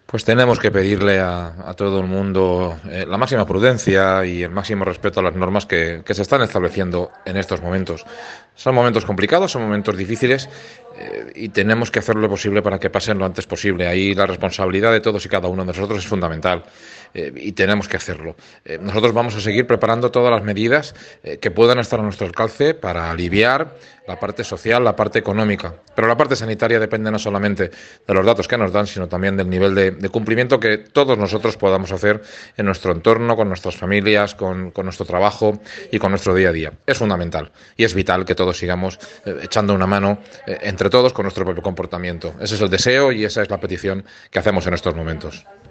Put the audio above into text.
Pues tenemos que pedirle a todo el mundo la máxima prudencia y el máximo respeto a las normas que se están estableciendo en estos momentos. Son momentos complicados, son momentos difíciles y tenemos que hacer lo posible para que pasen lo antes posible. Ahí la responsabilidad de todos y cada uno de nosotros es fundamental y tenemos que hacerlo. Nosotros vamos a seguir preparando todas las medidas que puedan estar a nuestro alcance para aliviar la parte social, la parte económica. Pero la parte sanitaria depende no solamente de los datos que nos dan, sino también del nivel de cumplimiento que todos nosotros podamos hacer en nuestro entorno, con nuestras familias, con nuestro trabajo y con nuestro día a día. Es fundamental y es vital que todos sigamos echando una mano entre todos con nuestro propio comportamiento. Ese es el deseo y esa es la petición que hacemos en estos momentos.